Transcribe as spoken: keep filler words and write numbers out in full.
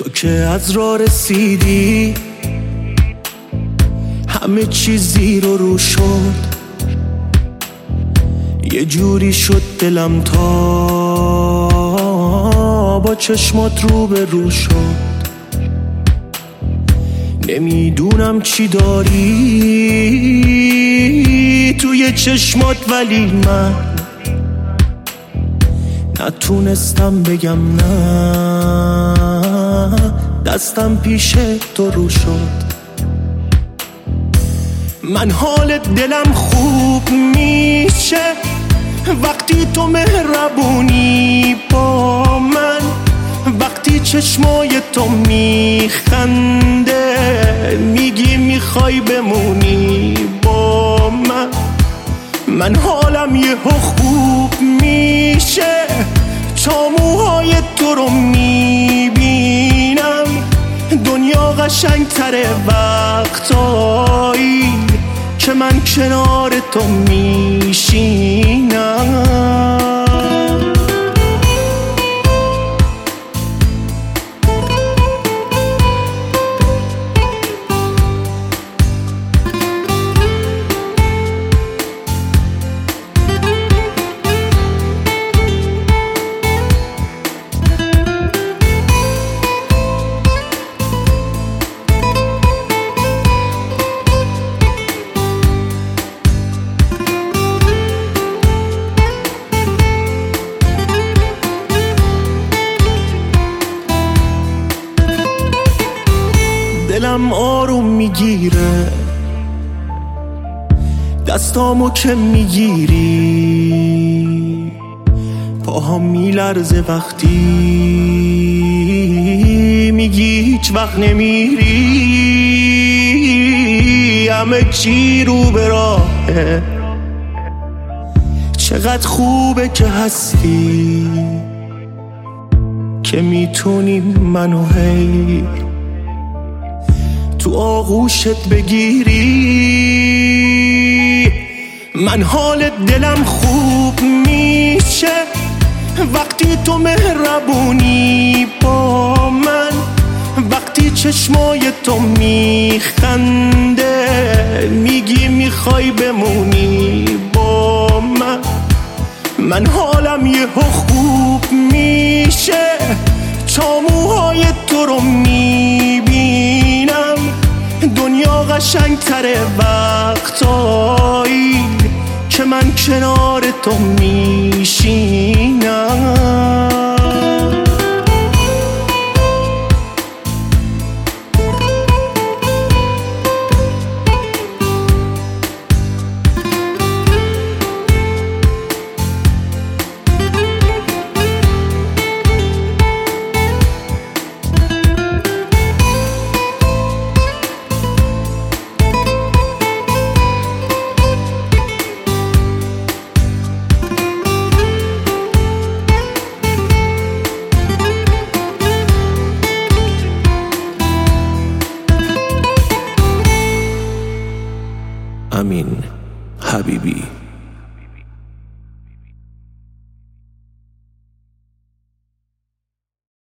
تو که از راه رسیدی همه چیز زیر و رو شد، یه جوری شد دلم تا با چشمات رو به رو شد. نمیدونم چی داری توی چشمات، ولی من نتونستم بگم نه، دستم پیش تو رو شد. من حال دلم خوب میشه وقتی تو مهربونی با من، وقتی چشمای تو میخنده میگی میخوای بمونی با من. من حالم یهو خوب میشه تا موهای تو رو میبینم، دنیا قشنگ تره وقتایی که من کنار تو میشینم. دلم آروم میگیره دستامو که میگیری، پاهم میلرزه وقتی میگی هیچ وقت نمیری. همه چی رو به راهه، چقدر خوبه که هستی که میتونی منو هی تو آغوشت بگیری. من حال دلم خوب میشه وقتی تو مهربونی با من، وقتی چشمای تو میخنده میگی میخوای بمونی با من. من حالم یهو خوب میشه تا موهای تو رو میبینم، دنیا قشنگ تره وقتایی که من کنار تو میشینم. امین حبیبی.